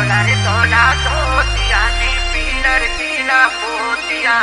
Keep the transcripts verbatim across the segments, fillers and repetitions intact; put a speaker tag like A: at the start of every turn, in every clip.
A: धोला रे धोला धोतिया ने पीलर पीला पोतिया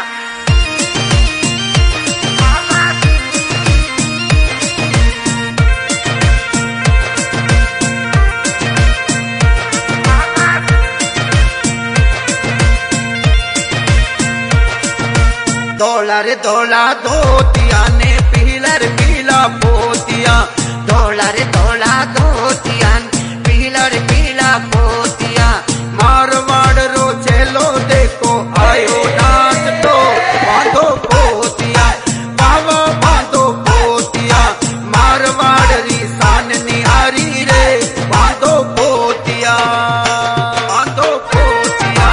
A: धोला रे धोला धोतिया ने पीलर पीला पोतिया धोला रे धोला धोतिया पीलर पीला पोतिया मारवाड़ रो चेलो देखो आयो नाच तो बांधो पोतिया बाबा बांधो पोतिया मारवाड़ री शान निहारी रे बांधो पोतिया बांधो पोतिया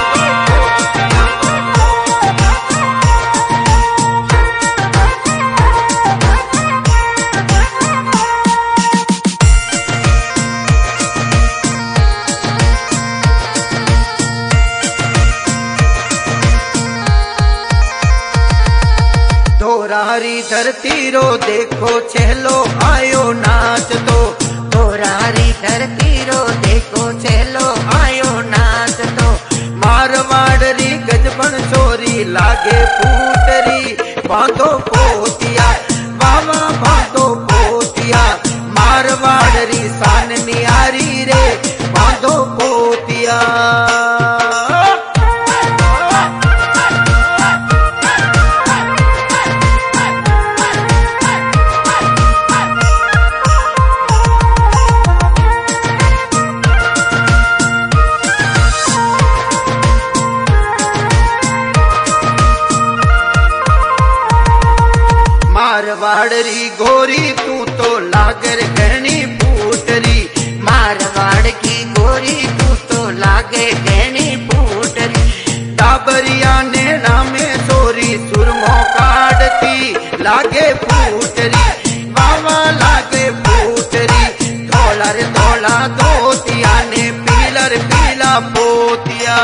A: धोरारी धरती रो देखो चेलो आयो नाच तो धोरारी धरती रो देखो चेलो आयो नाच तो मारवाड़ री गजबन चोरी लागे फूटरी बांधो पोतिया बाबा बांधो पोतिया मारवाड़ री शान निहारी रे बांधो पोतिया मारवाड़ी गोरी तू तो लागर गहनी फूटरी मारवाड़ की गोरी तू तो लागे गहनी फूटरी डाबरिया ने नामे चोरी सुरमो काटती लागे फूटरी बाबा लागे फूटरी धोला रे धोला धोतिया ने पीलर पीला पोतिया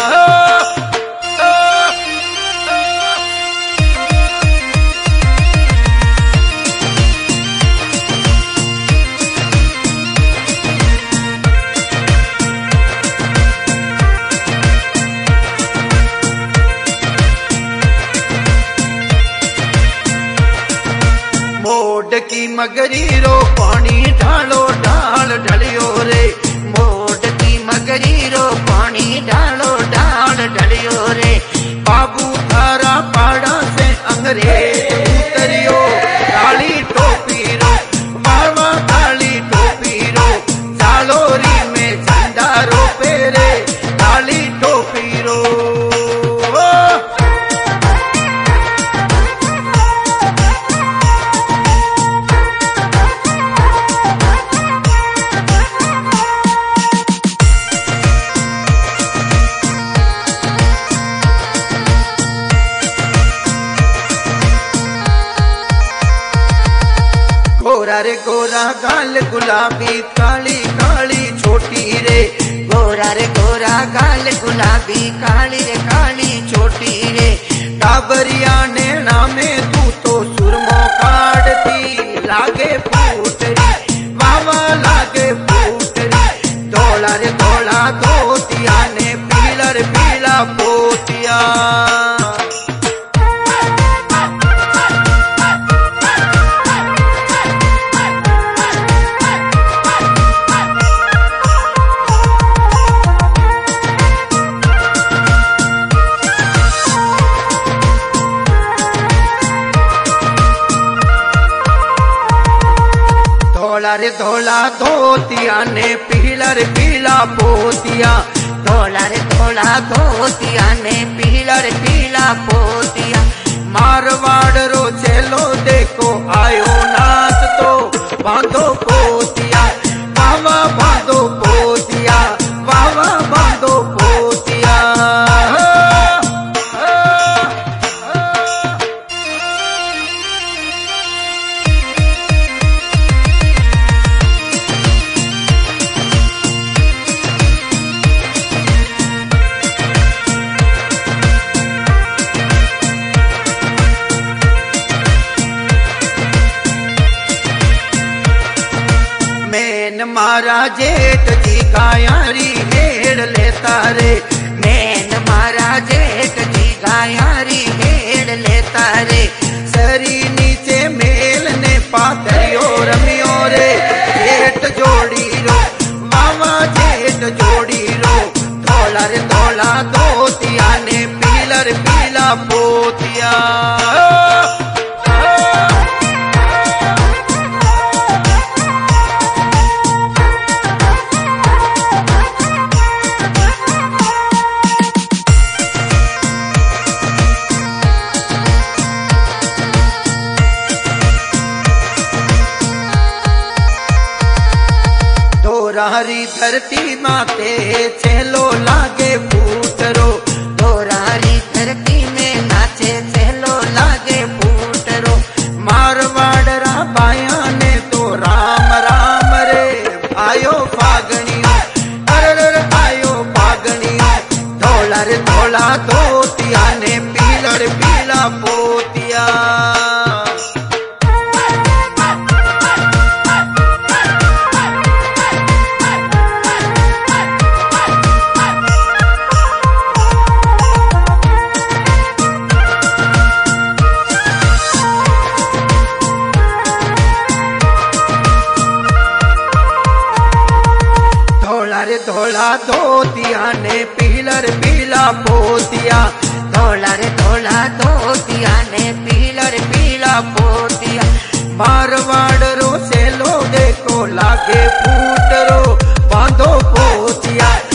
A: मोड की मगरी रो पानी ढालो ढाल ढलियो रे मोड की मगरी रो पानी ढालो ढाल ढलियो रे बाबू थारा पाड़ा से अंग्रेज उतरियो काली टोपी रो बाबा काली टोपी रो चालोरी में झंडा रो पेरे काली टोपी रो गोरा रे गोरा गाल गुलाबी काली काली छोटी रे गोरा रे गोरा गाल गुलाबी काली रे काली छोटी रे डाबरिया ने नामे तू तो सुरमो काटती लागे फूटरी बाबा लागे फूटरी धोला रे धोला धोतिया ने पीलर पीला पोतिया धोला रे धोला धोतिया ने पीलर पीला पोतिया धोला रे धोला धोतिया ने पीलर पीला पोतिया मारवाड़ रो चेलो देखो आयो नाच तो बांधो पोतिया बाबा बांधो पोतिया बाबा बांधो पोतिया मारा जेठ जी कायारी हेड़ ले लेता रे। नैन मारा जेठ जी गायारी हेड़ लेता रे। सरी नीचे मेल ने पातरियो रमियो रे। जेठ जोड़ी रो मामा जेठ जोड़ी रो। धोला रे धोला धोतिया ने पीलर पीला पोतिया। दोरारी धरती माते चेलो लागे फूटरो। दोरारी धरती में नाचे चेलो लागे फूटरो। मारवाड़रा बाया ने तो राम राम रे। आयो फागणियो अरे आयो फागणियो। धोला रे धोला धोतिया ने पीलर पीला पोतिया। धोला धोतिया ने पीलर पीला पोतिया। धोला रे धोला धोतिया ने पीलर पीला पोतिया। मारवाड़ रो से लो देखो लागे फूटरो। बांधो पोतिया